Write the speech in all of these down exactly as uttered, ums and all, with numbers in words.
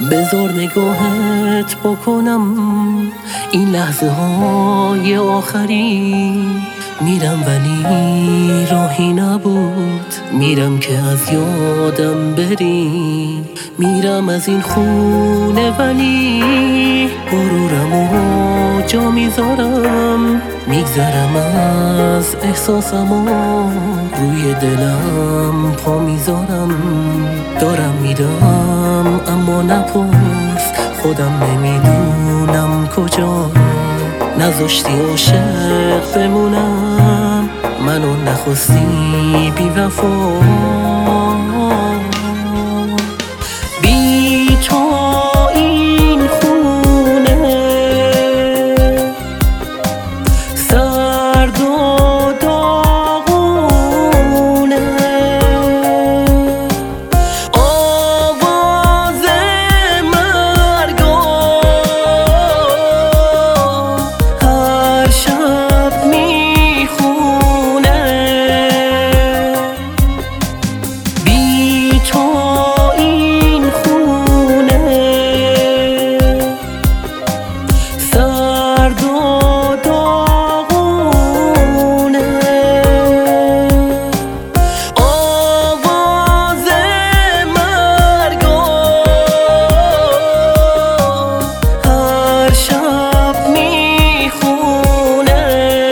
بذار نگاهت بکنم این لحظه های آخری. میرم ولی راهی نبود، میرم که از یادم بری. میرم از این خونه ولی غرورمو جا میذارم. میگذرم از احساسمو روی دلم پا میذارم. دارم میرم اما نپرس، خودم نمیدونم کجا. نذاشتی عاشق بمونم، منو نخواستی بی وفا. بی تو این خونه سرد و داغونه. آواز مرگا هر شب میخونه. بی تو این خونه سرد و داغونه. آواز مرگا هر شب میخونه.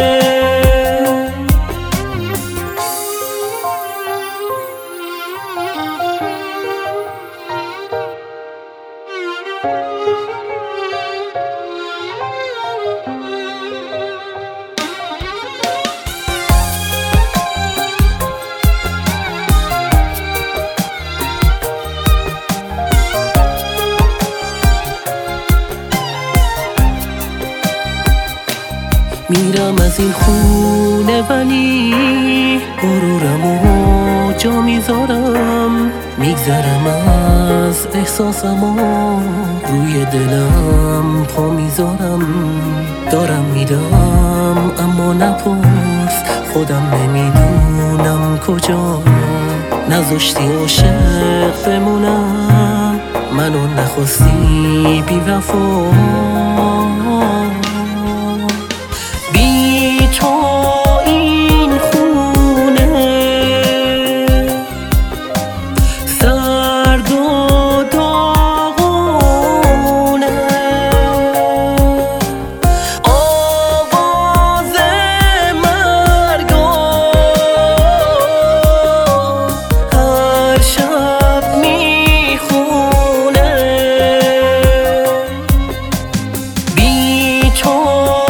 میرم از این خونه ولی غرورمو جا میذارم. میگذرم از احساسمو روی دلم پا میذارم. دارم میرم اما نپرس، خودم نمیدونم کجا. نذاشتی عاشق بمونم، منو نخواستی بی وفا. بی تو این خونه سرد و داغونه. آواز مرگا هر شب میخونه. بی تو